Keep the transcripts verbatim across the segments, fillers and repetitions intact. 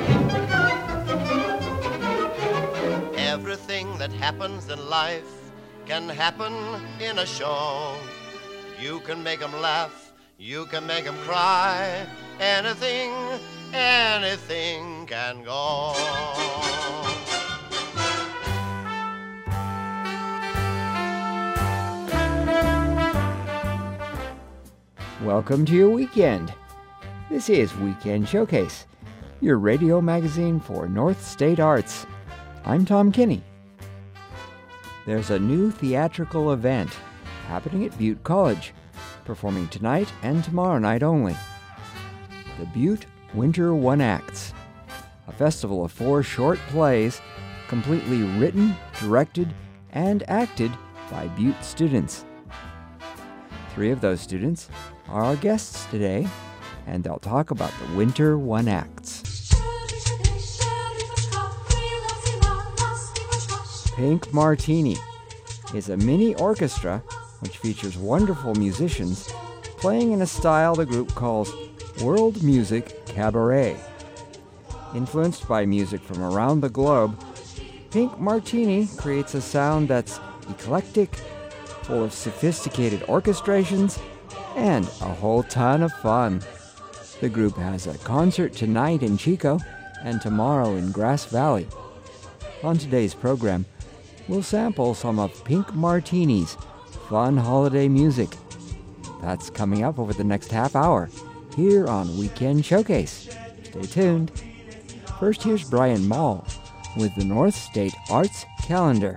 Everything that happens in life can happen in a show. You can make them laugh, you can make them cry. Anything, anything can go. Welcome to your weekend. This is Weekend Showcase, your radio magazine for North State Arts. I'm Tom Kinney. There's a new theatrical event happening at Butte College, performing tonight and tomorrow night only. The Butte Winter One Acts, a festival of four short plays completely written, directed, and acted by Butte students. Three of those students are our guests today, and they'll talk about the Winter One Acts. Pink Martini is a mini orchestra which features wonderful musicians playing in a style the group calls World Music Cabaret. Influenced by music from around the globe, Pink Martini creates a sound that's eclectic, full of sophisticated orchestrations, and a whole ton of fun. The group has a concert tonight in Chico and tomorrow in Grass Valley. On today's program, we'll sample some of Pink Martini's fun holiday music. That's coming up over the next half hour here on Weekend Showcase. Stay tuned. First, here's Brian Mall with the North State Arts Calendar.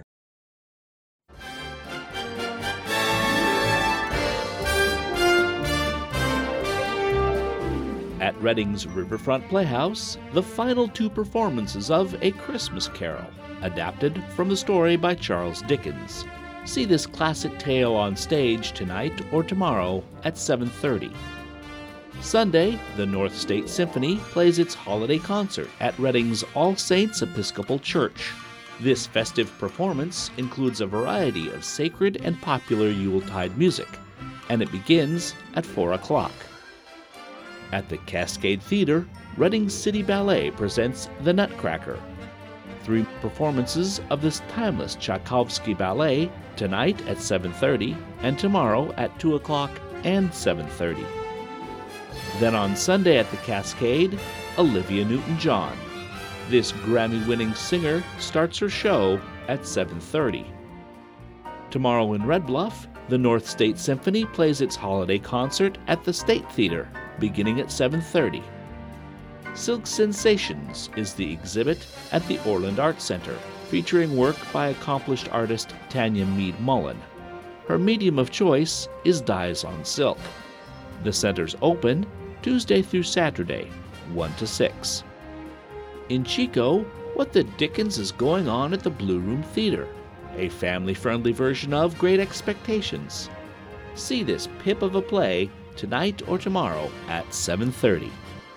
At Reading's Riverfront Playhouse, the final two performances of A Christmas Carol, adapted from the story by Charles Dickens. See this classic tale on stage tonight or tomorrow at seven thirty. Sunday, the North State Symphony plays its holiday concert at Reading's All Saints Episcopal Church. This festive performance includes a variety of sacred and popular Yuletide music, and it begins at four o'clock. At the Cascade Theater, Reading City Ballet presents The Nutcracker. Three performances of this timeless Tchaikovsky ballet tonight at seven thirty and tomorrow at two o'clock and seven thirty. Then on Sunday at the Cascade, Olivia Newton-John. This Grammy-winning singer starts her show at seven thirty. Tomorrow in Red Bluff, the North State Symphony plays its holiday concert at the State Theater, beginning at seven thirty. Silk Sensations is the exhibit at the Orland Arts Center, featuring work by accomplished artist Tanya Mead Mullen. Her medium of choice is dyes on silk. The center's open Tuesday through Saturday, one to six. In Chico, what the dickens is going on at the Blue Room Theater? A family-friendly version of Great Expectations. See this pip of a play tonight or tomorrow at seven thirty.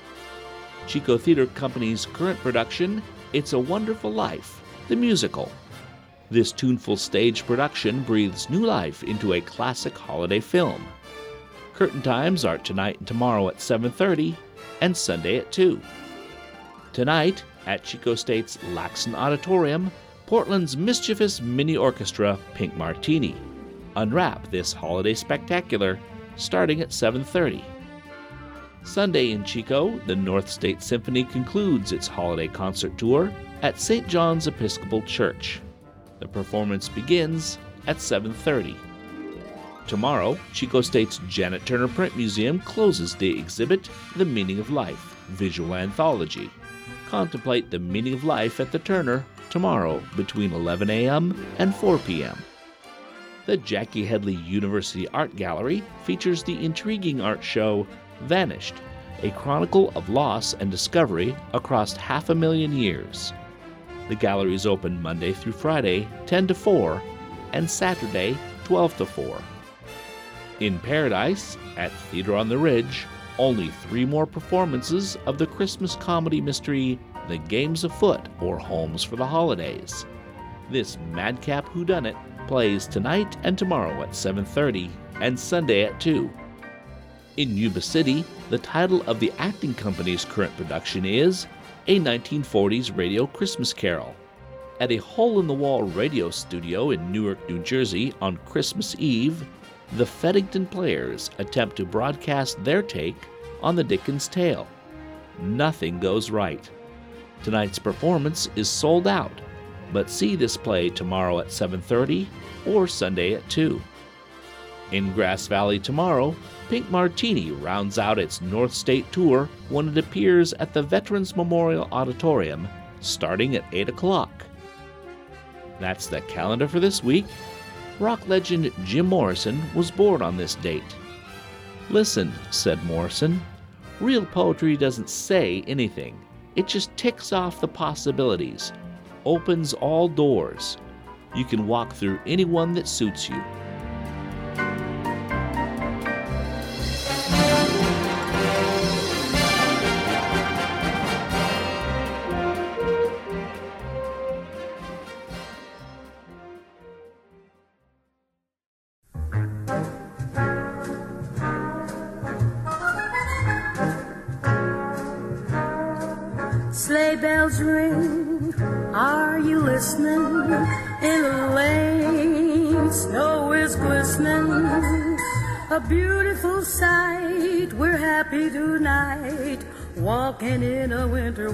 Chico Theater Company's current production, It's a Wonderful Life, the musical. This tuneful stage production breathes new life into a classic holiday film. Curtain times are tonight and tomorrow at seven thirty and Sunday at two. Tonight, at Chico State's Laxon Auditorium, Portland's mischievous mini orchestra Pink Martini unwrap this holiday spectacular starting at seven thirty. Sunday in Chico, the North State Symphony concludes its holiday concert tour at Saint John's Episcopal Church. The performance begins at seven thirty. Tomorrow, Chico State's Janet Turner Print Museum closes the exhibit The Meaning of Life, Visual Anthology. Contemplate the meaning of life at the Turner tomorrow between eleven a.m. and four p.m. The Jackie Headley University Art Gallery features the intriguing art show Vanished, a chronicle of loss and discovery across half a million years. The gallery is open Monday through Friday, ten to four, and Saturday, twelve to four. In Paradise, at Theater on the Ridge, only three more performances of the Christmas comedy mystery The Game's Afoot, or Homes for the Holidays. This madcap whodunit plays tonight and tomorrow at seven thirty and Sunday at two. In Yuba City, the title of the acting company's current production is a nineteen forties radio Christmas carol. At a hole-in-the-wall radio studio in Newark, New Jersey on Christmas Eve, the Feddington Players attempt to broadcast their take on the Dickens tale. Nothing goes right. Tonight's performance is sold out, but see this play tomorrow at seven thirty or Sunday at two. In Grass Valley tomorrow, Pink Martini rounds out its North State tour when it appears at the Veterans Memorial Auditorium starting at eight o'clock. That's the calendar for this week. Rock legend Jim Morrison was born on this date. "Listen," said Morrison, "real poetry doesn't say anything. It just ticks off the possibilities, opens all doors. You can walk through any one that suits you." Sleigh bells ring, are you listening? In the lane, snow is glistening. A beautiful sight, we're happy tonight, walking in a winter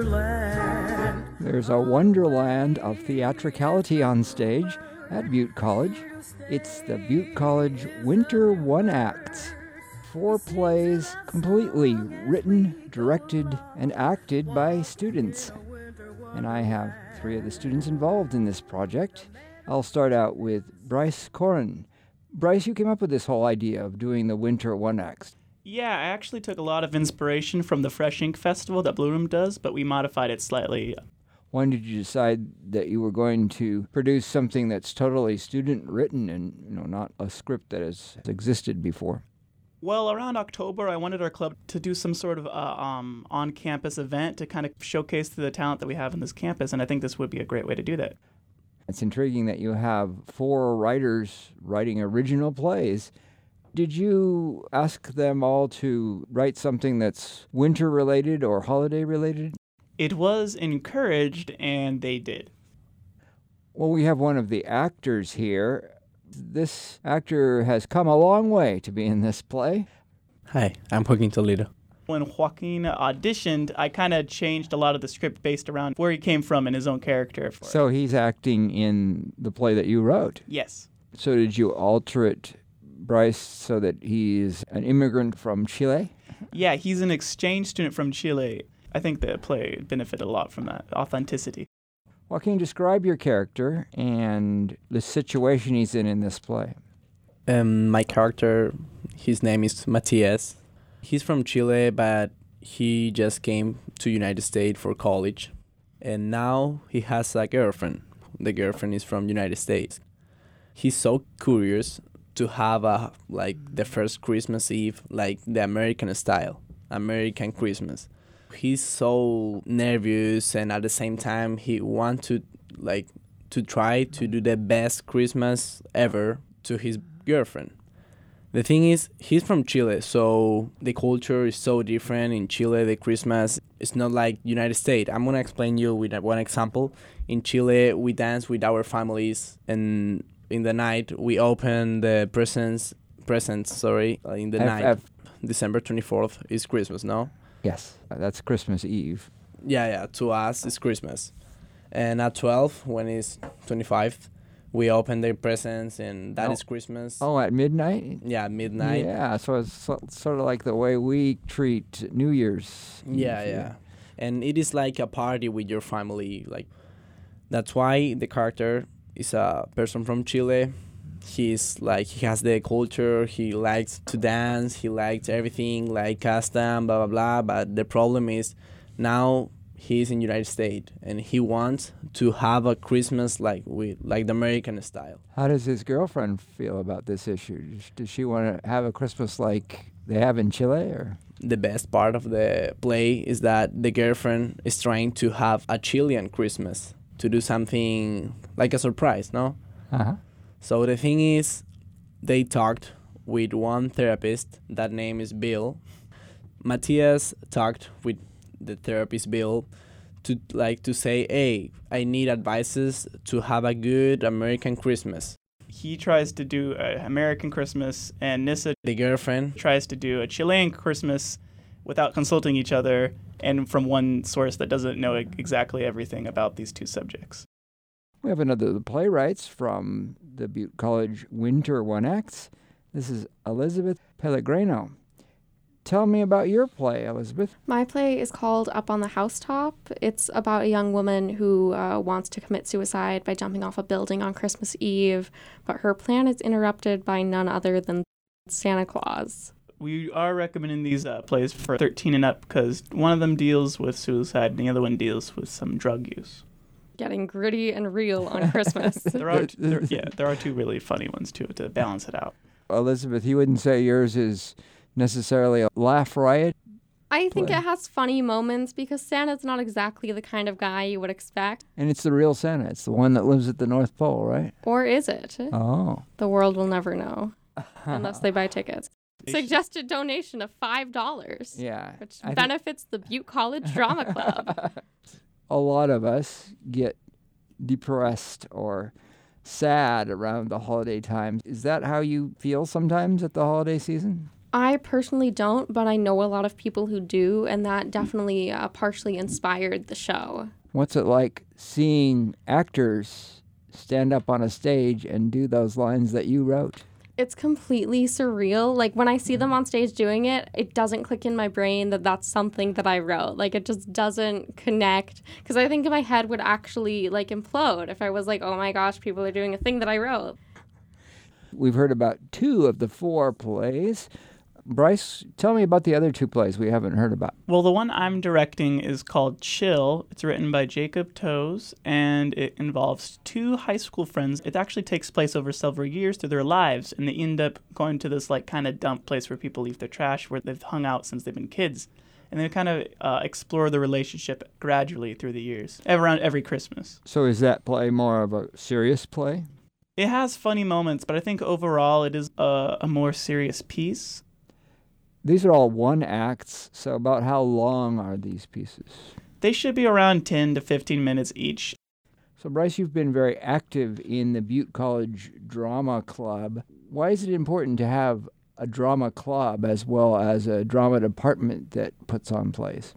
wonderland. There's a wonderland of theatricality on stage at Butte College. It's the Butte College Winter One Acts. Four plays completely written, directed, and acted by students. And I have three of the students involved in this project. I'll start out with Bryce Corin. Bryce, you came up with this whole idea of doing the Winter One Acts. Yeah, I actually took a lot of inspiration from the Fresh Ink Festival that Blue Room does, but we modified it slightly. When did you decide that you were going to produce something that's totally student-written and, you know, not a script that has existed before? Well, around October, I wanted our club to do some sort of uh, um, on-campus event to kind of showcase the talent that we have in this campus, and I think this would be a great way to do that. It's intriguing that you have four writers writing original plays. Did you ask them all to write something that's winter-related or holiday-related? It was encouraged, and they did. Well, we have one of the actors here. This actor has come a long way to be in this play. Hi, I'm Joaquin Toledo. When Joaquin auditioned, I kind of changed a lot of the script based around where he came from and his own character. For So it. he's acting in the play that you wrote. Yes. So did you alter it, Bryce, so that he's an immigrant from Chile? Yeah, he's an exchange student from Chile. I think the play benefited a lot from that authenticity. Joaquin, describe your character and the situation he's in in this play. Um, my character, his name is Matias. He's from Chile, but he just came to United States for college. And now he has a girlfriend. The girlfriend is from United States. He's so curious to have a like the first Christmas Eve, like the American style, American Christmas. He's so nervous, and at the same time he wants to like to try to do the best Christmas ever to his girlfriend. The thing is, he's from Chile, so the culture is so different. In Chile, the Christmas is not like United States. I'm gonna explain you with one example. In Chile, we dance with our families, and in the night we open the presents. Presents, sorry, uh, in the F- night. F- December twenty-fourth is Christmas, no? Yes, that's Christmas Eve. Yeah, yeah. To us, it's Christmas, and at twelve, when it's twenty-fifth, we open the presents, and that Oh. is Christmas. Oh, at midnight? Yeah, midnight. Yeah, so it's so, sort of like the way we treat New Year's. Yeah, Eve, yeah. And it is like a party with your family. Like that's why the character is a person from Chile. He's like he has the culture. He likes to dance. He likes everything like custom, blah blah blah. But the problem is now he's in United States and he wants to have a Christmas like with like the American style. How does his girlfriend feel about this issue? Does she want to have a Christmas like they have in Chile, or? The best part of the play is that the girlfriend is trying to have a Chilean Christmas, to do something like a surprise, no? Uh-huh. So the thing is, they talked with one therapist, that name is Bill. Matthias talked with the therapist Bill to like to say, hey, I need advices to have a good American Christmas. He tries to do an American Christmas, and Nissa, The girlfriend, tries to do a Chilean Christmas without consulting each other and from one source that doesn't know exactly everything about these two subjects. We have another of the playwrights from the Butte College Winter One Acts. This is Elizabeth Pellegrino. Tell me about your play, Elizabeth. My play is called Up on the Housetop. It's about a young woman who uh, wants to commit suicide by jumping off a building on Christmas Eve, but her plan is interrupted by none other than Santa Claus. We are recommending these uh, plays for thirteen and up because one of them deals with suicide and the other one deals with some drug use. Getting gritty and real on Christmas. There are, there, yeah, there are two really funny ones too to balance it out. Elizabeth, you wouldn't say yours is necessarily a laugh riot? I think play. it has funny moments because Santa's not exactly the kind of guy you would expect. And it's the real Santa. It's the one that lives at the North Pole, right? Or is it? Oh. The world will never know unless they buy tickets. Suggested donation of five dollars. Yeah. Which I benefits the Butte College Drama Club. A lot of us get depressed or sad around the holiday times. Is that how you feel sometimes at the holiday season? I personally don't, but I know a lot of people who do, and that definitely uh, partially inspired the show. What's it like seeing actors stand up on a stage and do those lines that you wrote? It's completely surreal. Like, when I see them on stage doing it, it doesn't click in my brain that that's something that I wrote. Like, it just doesn't connect. Because I think my head would actually, like, implode if I was like, oh my gosh, people are doing a thing that I wrote. We've heard about two of the four plays. Bryce, tell me about the other two plays we haven't heard about. Well, the one I'm directing is called Chill. It's written by Jacob Toes, and it involves two high school friends. It actually takes place over several years through their lives, and they end up going to this like kind of dump place where people leave their trash, where they've hung out since they've been kids. And they kind of uh, explore the relationship gradually through the years, around every Christmas. So is that play more of a serious play? It has funny moments, but I think overall it is a, a more serious piece. These are all one acts, so about how long are these pieces? They should be around ten to fifteen minutes each. So Bryce, you've been very active in the Butte College Drama Club. Why is it important to have a drama club as well as a drama department that puts on plays?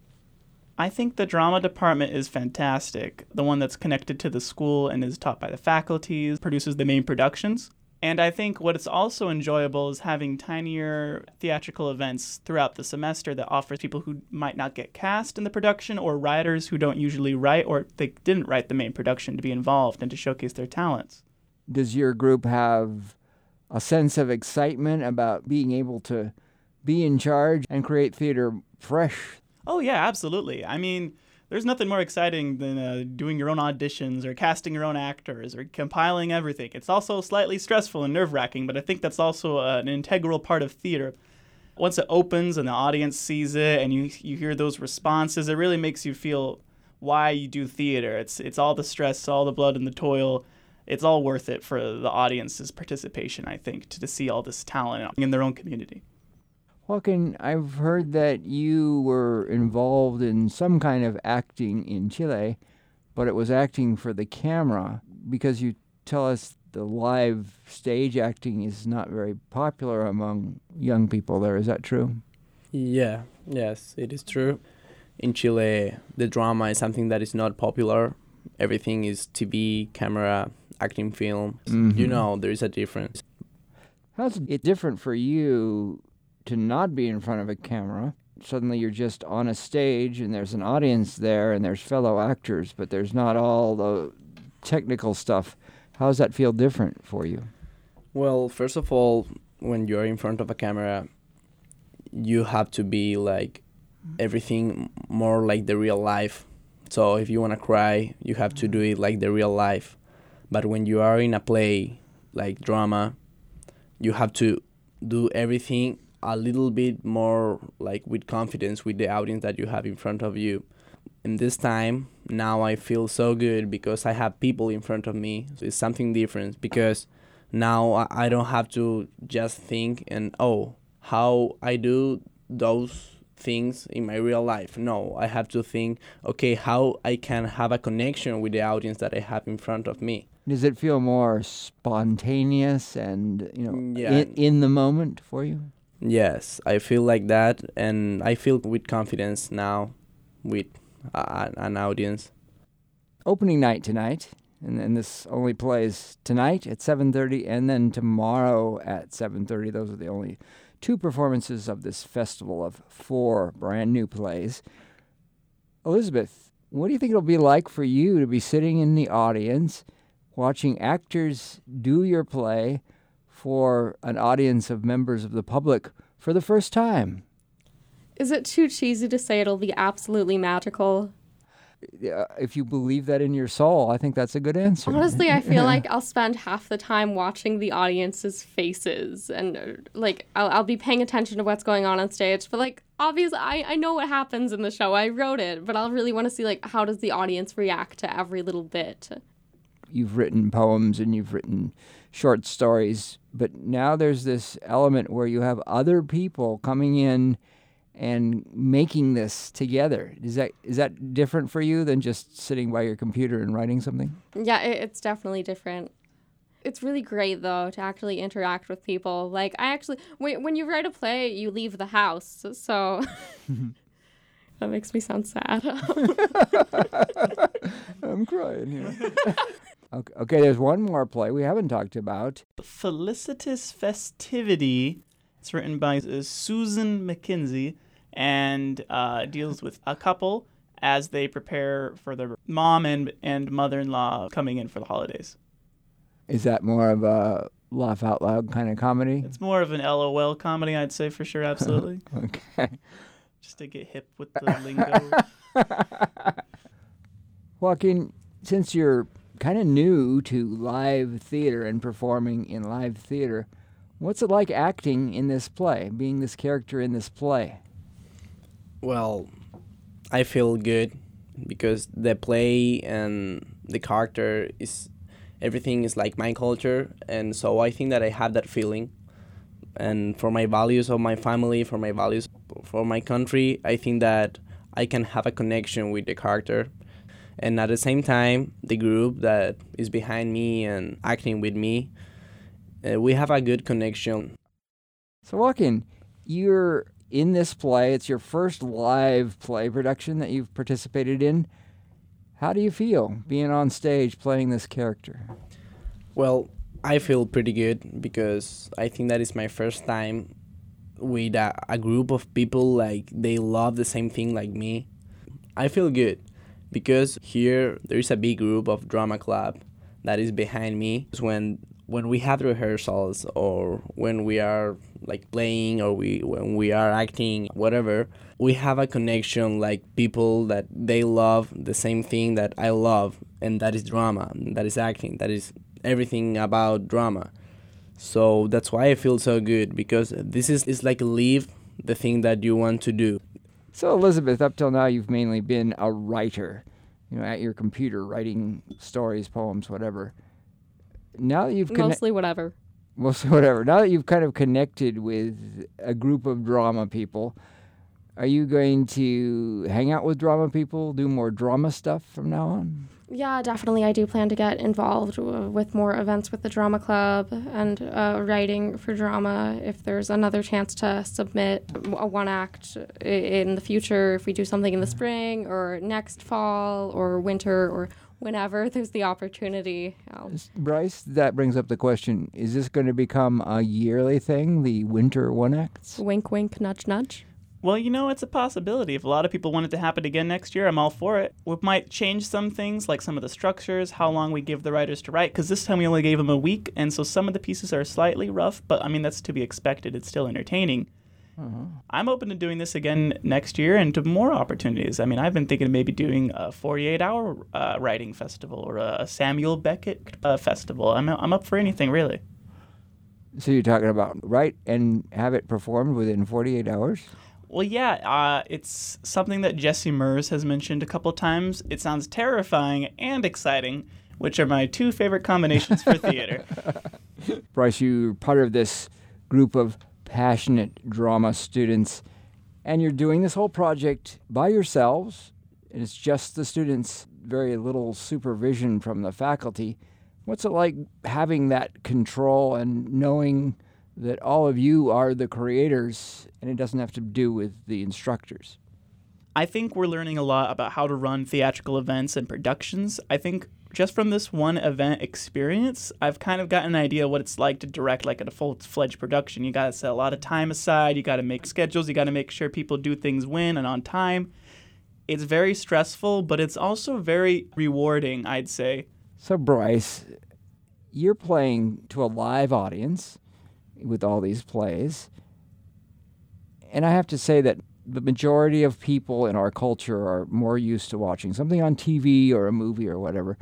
I think the drama department is fantastic. The one that's connected to the school and is taught by the faculty, produces the main productions. And I think what's also enjoyable is having tinier theatrical events throughout the semester that offers people who might not get cast in the production or writers who don't usually write or they didn't write the main production to be involved and to showcase their talents. Does your group have a sense of excitement about being able to be in charge and create theater fresh? Oh, yeah, absolutely. I mean, there's nothing more exciting than uh, doing your own auditions or casting your own actors or compiling everything. It's also slightly stressful and nerve-wracking, but I think that's also uh, an integral part of theater. Once it opens and the audience sees it and you you hear those responses, it really makes you feel why you do theater. It's it's all the stress, all the blood and the toil. It's all worth it for the audience's participation, I think, to, to see all this talent in their own community. Joaquin, I've heard that you were involved in some kind of acting in Chile, but it was acting for the camera because you tell us the live stage acting is not very popular among young people there. Is that true? Yeah, yes, it is true. In Chile, the drama is something that is not popular. Everything is T V, camera, acting film. Mm-hmm. You know, there is a difference. How's it different for you to not be in front of a camera? Suddenly you're just on a stage and there's an audience there and there's fellow actors, but there's not all the technical stuff. How does that feel different for you? Well, first of all, when you're in front of a camera, you have to be like everything more like the real life. So if you want to cry, you have to do it like the real life. But when you are in a play, like drama, you have to do everything a little bit more like with confidence with the audience that you have in front of you. And this time, now I feel so good because I have people in front of me. So it's something different because now I don't have to just think and, oh, how I do those things in my real life. No, I have to think, okay, how I can have a connection with the audience that I have in front of me. Does it feel more spontaneous and, you know, Yeah. in, in the moment for you? Yes, I feel like that, and I feel with confidence now with uh, an audience. Opening night tonight, and then this only plays tonight at seven thirty and then tomorrow at seven thirty. Those are the only two performances of this festival of four brand new plays. Elizabeth, what do you think it'll be like for you to be sitting in the audience watching actors do your play for an audience of members of the public for the first time? Is it too cheesy to say it'll be absolutely magical? Uh, if you believe that in your soul, I think that's a good answer. Honestly, I feel like I'll spend half the time watching the audience's faces, and uh, like I'll, I'll be paying attention to what's going on on stage. But like, obviously, I, I know what happens in the show. I wrote it, but I'll really want to see like how does the audience react to every little bit. You've written poems and you've written short stories, but now there's this element where you have other people coming in and making this together. Is that is that different for you than just sitting by your computer and writing something? Yeah, it, it's definitely different. It's really great, though, to actually interact with people. Like, I actually, when, when you write a play, you leave the house, so that makes me sound sad. I'm crying here. okay, okay, there's one more play we haven't talked about. Felicitous Festivity. It's written by uh, Susan McKenzie and uh, deals with a couple as they prepare for their mom and, and mother-in-law coming in for the holidays. Is that more of a laugh out loud kind of comedy? It's more of an LOL comedy, I'd say, for sure, absolutely. Okay. Just to get hip with the lingo. Joaquin, since you're kind of new to live theater and performing in live theater, what's it like acting in this play, being this character in this play? Well, I feel good because the play and the character is, everything is like my culture, and so I think that I have that feeling. And for my values of my family, for my values for my country, I think that I can have a connection with the character. And at the same time, the group that is behind me and acting with me, uh, we have a good connection. So, Joaquin, you're in this play. It's your first live play production that you've participated in. How do you feel being on stage playing this character? Well, I feel pretty good because I think that is my first time with a, a group of people like they love the same thing like me. I feel good because here there is a big group of drama club that is behind me. When when we have rehearsals or when we are like playing or we when we are acting, whatever, we have a connection like people that they love the same thing that I love, and that is drama, that is acting, that is everything about drama. So that's why I feel so good, because this is, is like live the thing that you want to do. So, Elizabeth, up till now you've mainly been a writer, you know, at your computer, writing stories, poems, whatever. Now that you've conne- Mostly whatever. Mostly whatever. Now that you've kind of connected with a group of drama people, are you going to hang out with drama people, do more drama stuff from now on? Yeah, definitely. I do plan to get involved w- with more events with the drama club and uh, writing for drama. If there's another chance to submit a one act in the future, if we do something in the spring or next fall or winter or whenever there's the opportunity. I'll... Bryce, that brings up the question, is this going to become a yearly thing, the winter one acts? Wink, wink, nudge, nudge. Well, you know, it's a possibility. If a lot of people want it to happen again next year, I'm all for it. We might change some things, like some of the structures, how long we give the writers to write, because this time we only gave them a week, and so some of the pieces are slightly rough, but, I mean, that's to be expected. It's still entertaining. Uh-huh. I'm open to doing this again next year and to more opportunities. I mean, I've been thinking of maybe doing a forty-eight hour uh, writing festival or a Samuel Beckett uh, festival. I'm, I'm up for anything, really. So you're talking about write and have it performed within forty-eight hours? Well, yeah, uh, it's something that Jesse Mers has mentioned a couple times. It sounds terrifying and exciting, which are my two favorite combinations for theater. Bryce, you're part of this group of passionate drama students. And you're doing this whole project by yourselves, and it's just the students, very little supervision from the faculty. What's it like having that control and knowing that all of you are the creators and it doesn't have to do with the instructors? I think we're learning a lot about how to run theatrical events and productions. I think just from this one event experience, I've kind of gotten an idea what it's like to direct like a full-fledged production. You got to set a lot of time aside. You got to make schedules. You got to make sure people do things when and on time. It's very stressful, but it's also very rewarding, I'd say. So, Bryce, you're playing to a live audience with all these plays. And I have to say that the majority of people in our culture are more used to watching something on T V or a movie or whatever.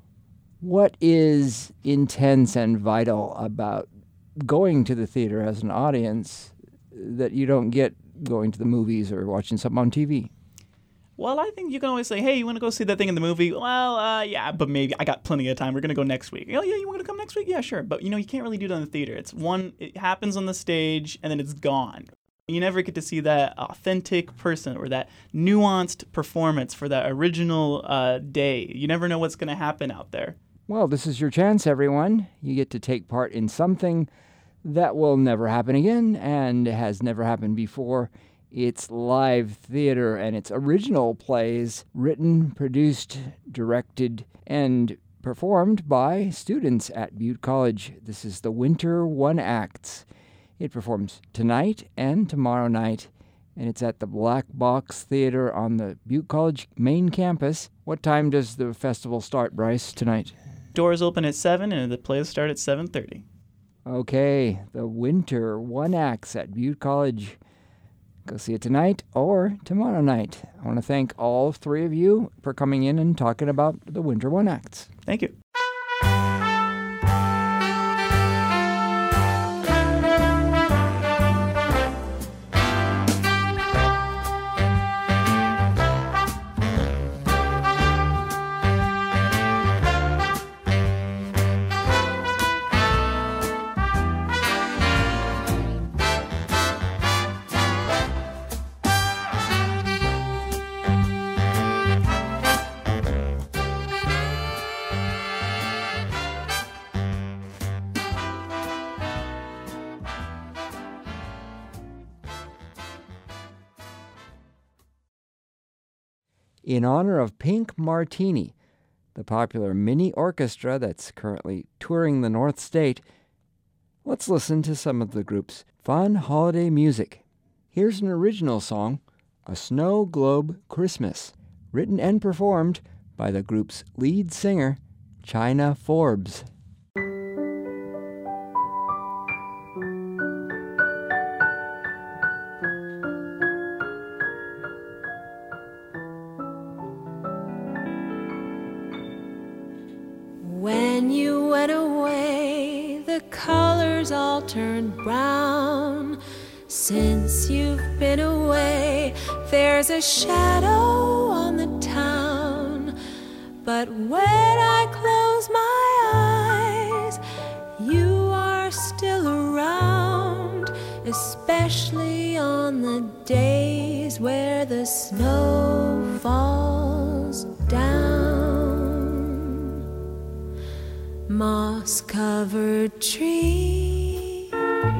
What is intense and vital about going to the theater as an audience that you don't get going to the movies or watching something on T V? Well, I think you can always say, hey, you want to go see that thing in the movie? Well, uh, yeah, but maybe I got plenty of time. We're going to go next week. Oh, yeah, you want to come next week? Yeah, sure. But, you know, you can't really do it on the theater. It's one, it happens on the stage and then it's gone. You never get to see that authentic person or that nuanced performance for that original uh, day. You never know what's going to happen out there. Well, this is your chance, everyone. You get to take part in something that will never happen again and has never happened before. It's live theater and it's original plays written, produced, directed, and performed by students at Butte College. This is the Winter One Acts. It performs tonight and tomorrow night, and it's at the Black Box Theater on the Butte College main campus. What time does the festival start, Bryce, tonight? Doors open at seven and the plays start at seven thirty. Okay, the Winter One Acts at Butte College. Go see it tonight or tomorrow night. I want to thank all three of you for coming in and talking about the Winter One Acts. Thank you. In honor of Pink Martini, the popular mini orchestra that's currently touring the North State, let's listen to some of the group's fun holiday music. Here's an original song, A Snow Globe Christmas, written and performed by the group's lead singer, China Forbes. When you went away, the colors all turned brown. Since you've been away, there's a shadow on the town. But when I close my eyes, you are still around, especially on the days where the snow falls down. Moss-covered trees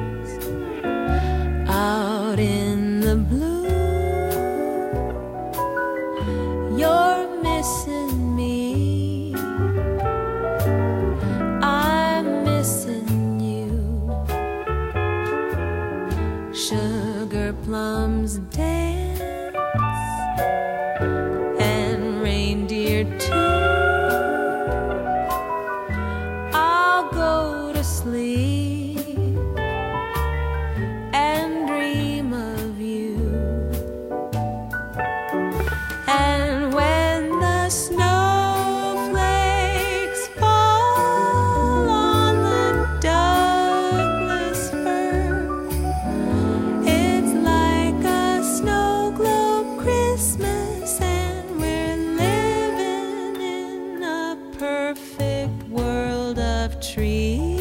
out in the blue. You're missing me, I'm missing you. Sugar plums dance and reindeer too. Sleep and dream of you. And when the snowflakes fall on the Douglas fir, it's like a snow globe Christmas, and we're living in a perfect world of trees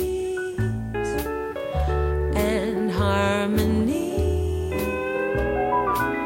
and harmony.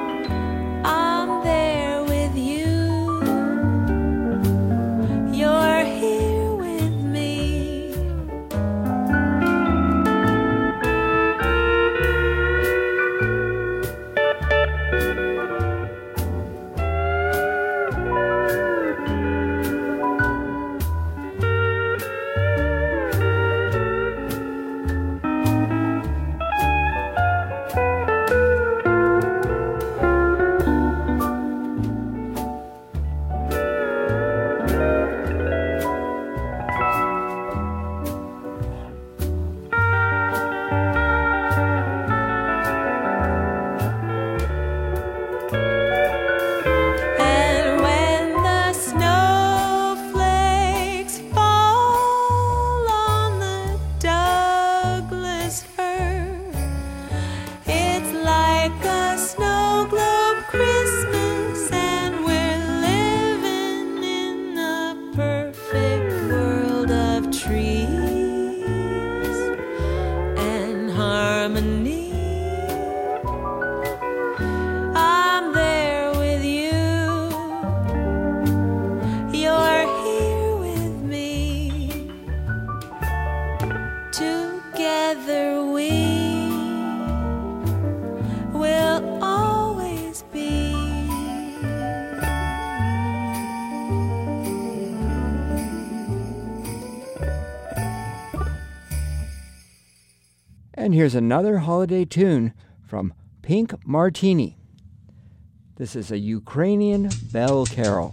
And here's another holiday tune from Pink Martini. This is a Ukrainian bell carol.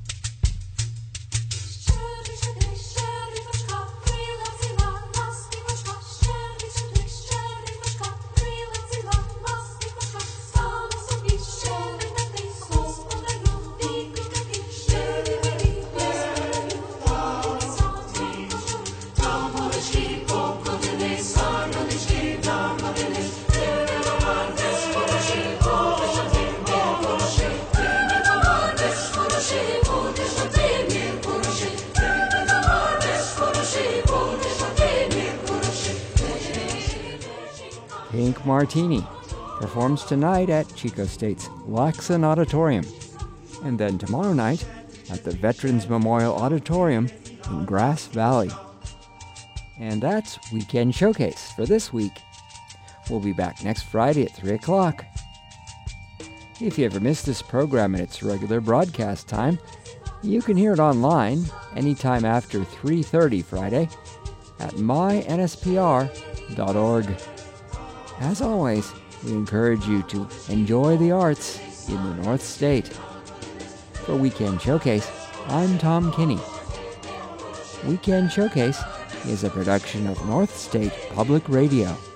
Pink Martini performs tonight at Chico State's Laxon Auditorium, and then tomorrow night at the Veterans Memorial Auditorium in Grass Valley. And that's Weekend Showcase for this week. We'll be back next Friday at three o'clock. If you ever missed this program at its regular broadcast time, you can hear it online anytime after three thirty Friday at my n s p r dot org. As always, we encourage you to enjoy the arts in the North State. For Weekend Showcase, I'm Tom Kinney. Weekend Showcase is a production of North State Public Radio.